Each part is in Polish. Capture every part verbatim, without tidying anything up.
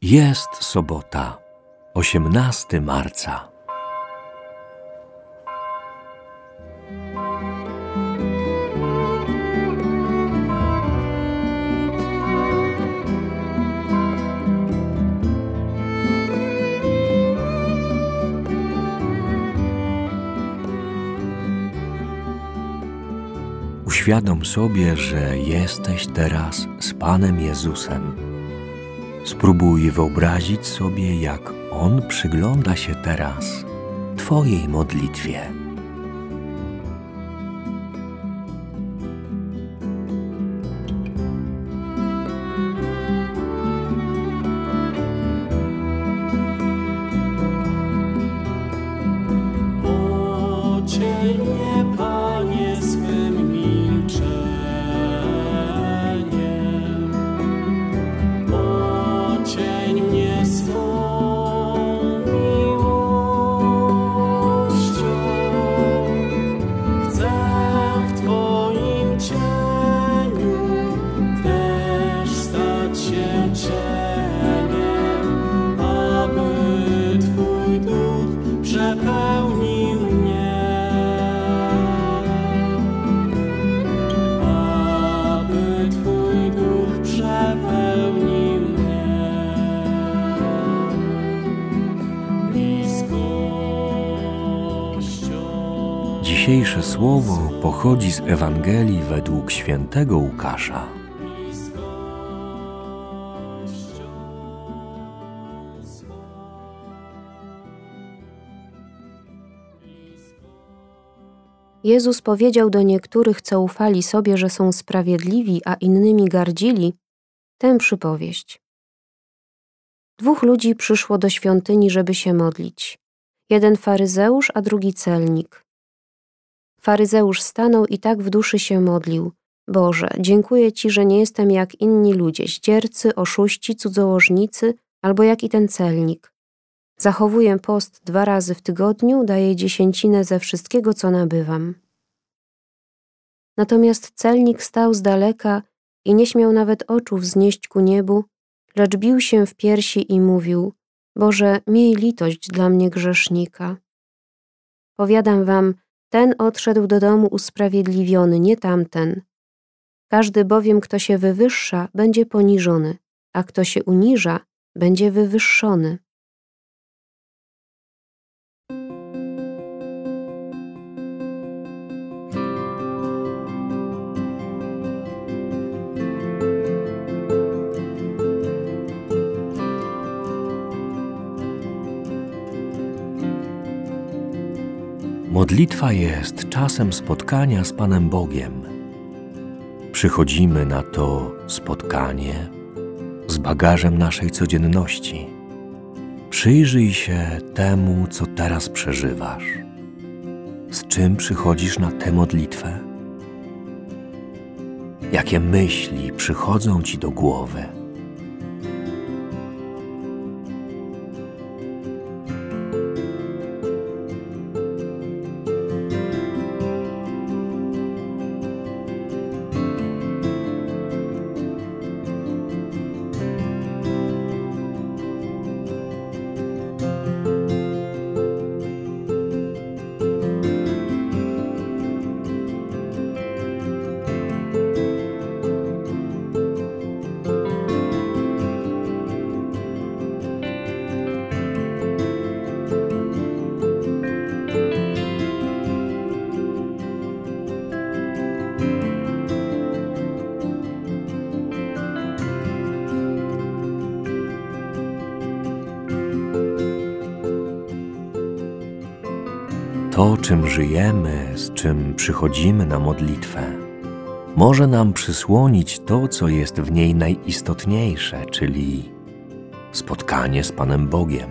Jest sobota, osiemnastego marca. Uświadom sobie, że jesteś teraz z Panem Jezusem. Spróbuj wyobrazić sobie, jak On przygląda się teraz Twojej modlitwie. Ocień mnie, Panie, swym milczeniem. Ocień mnie swą miłością. Chcę w Twoim cieniu też stać się cieniem, aby Twój duch przepełnił mnie. Aby Twój duch przepełnił mnie bliskością. Dzisiejsze słowo pochodzi z Ewangelii według świętego Łukasza. Jezus powiedział do niektórych, co ufali sobie, że są sprawiedliwi, a innymi gardzili, tę przypowieść. Dwóch ludzi przyszło do świątyni, żeby się modlić. Jeden faryzeusz, a drugi celnik. Faryzeusz stanął i tak w duszy się modlił. Boże, dziękuję Ci, że nie jestem jak inni ludzie, zdziercy, oszuści, cudzołożnicy, albo jak i ten celnik. Zachowuję post dwa razy w tygodniu, daję dziesięcinę ze wszystkiego, co nabywam. Natomiast celnik stał z daleka i nie śmiał nawet oczu wznieść ku niebu, lecz bił się w piersi i mówił: Boże, miej litość dla mnie grzesznika. Powiadam wam, ten odszedł do domu usprawiedliwiony, nie tamten. Każdy bowiem, kto się wywyższa, będzie poniżony, a kto się uniża, będzie wywyższony. Modlitwa jest czasem spotkania z Panem Bogiem. Przychodzimy na to spotkanie z bagażem naszej codzienności. Przyjrzyj się temu, co teraz przeżywasz. Z czym przychodzisz na tę modlitwę? Jakie myśli przychodzą Ci do głowy? To, czym żyjemy, z czym przychodzimy na modlitwę, może nam przysłonić to, co jest w niej najistotniejsze, czyli spotkanie z Panem Bogiem.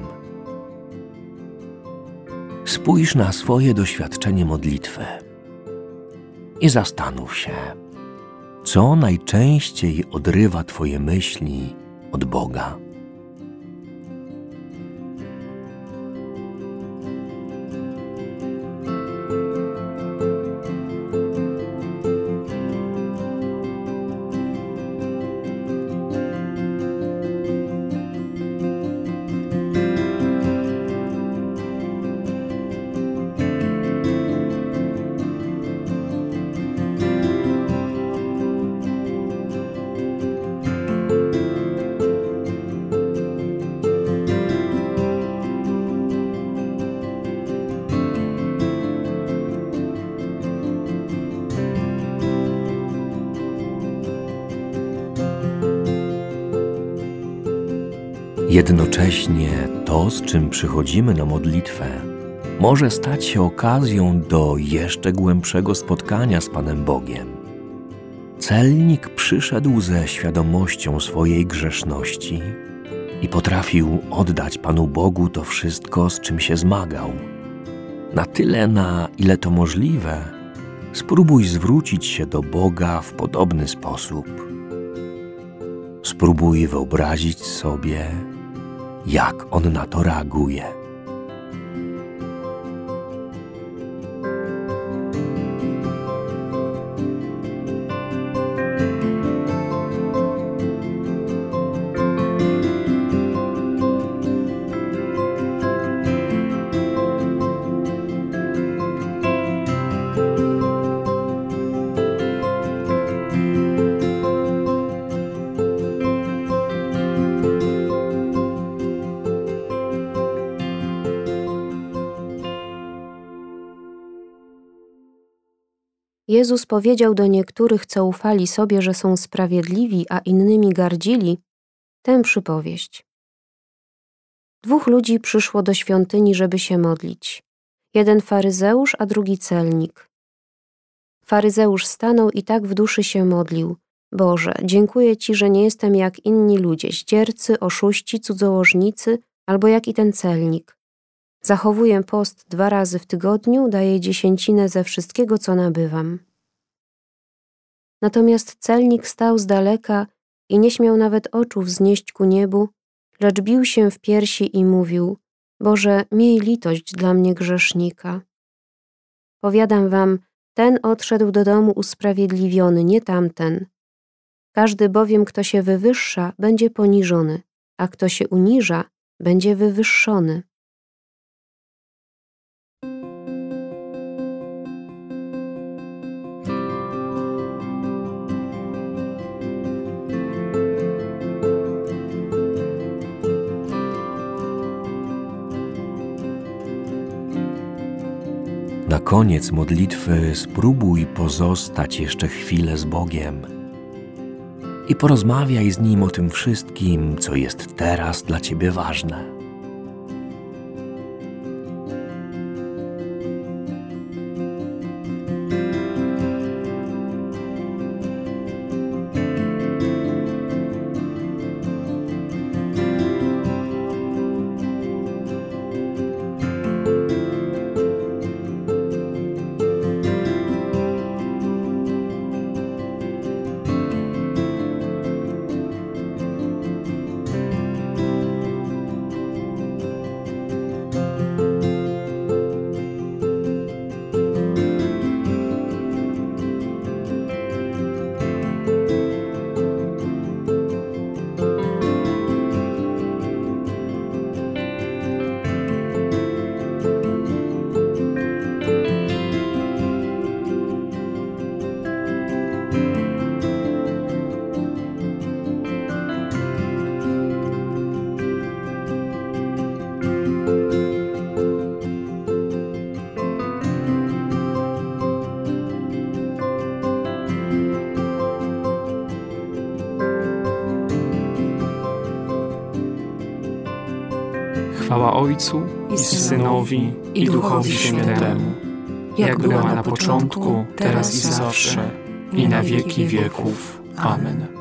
Spójrz na swoje doświadczenie modlitwy i zastanów się, co najczęściej odrywa Twoje myśli od Boga. Jednocześnie to, z czym przychodzimy na modlitwę, może stać się okazją do jeszcze głębszego spotkania z Panem Bogiem. Celnik przyszedł ze świadomością swojej grzeszności i potrafił oddać Panu Bogu to wszystko, z czym się zmagał. Na tyle, na ile to możliwe, spróbuj zwrócić się do Boga w podobny sposób. Spróbuj wyobrazić sobie, jak On na to reaguje. Jezus powiedział do niektórych, co ufali sobie, że są sprawiedliwi, a innymi gardzili, tę przypowieść. Dwóch ludzi przyszło do świątyni, żeby się modlić. Jeden faryzeusz, a drugi celnik. Faryzeusz stanął i tak w duszy się modlił. Boże, dziękuję Ci, że nie jestem jak inni ludzie, zdziercy, oszuści, cudzołożnicy, albo jak i ten celnik. Zachowuję post dwa razy w tygodniu, daję dziesięcinę ze wszystkiego, co nabywam. Natomiast celnik stał z daleka i nie śmiał nawet oczu wznieść ku niebu, lecz bił się w piersi i mówił: Boże, miej litość dla mnie grzesznika. Powiadam wam, ten odszedł do domu usprawiedliwiony, nie tamten. Każdy bowiem, kto się wywyższa, będzie poniżony, a kto się uniża, będzie wywyższony. Na koniec modlitwy spróbuj pozostać jeszcze chwilę z Bogiem i porozmawiaj z Nim o tym wszystkim, co jest teraz dla Ciebie ważne. Chwała Ojcu i Synowi i Duchowi Świętemu, jak była na początku, teraz i zawsze, i na wieki wieków. Amen.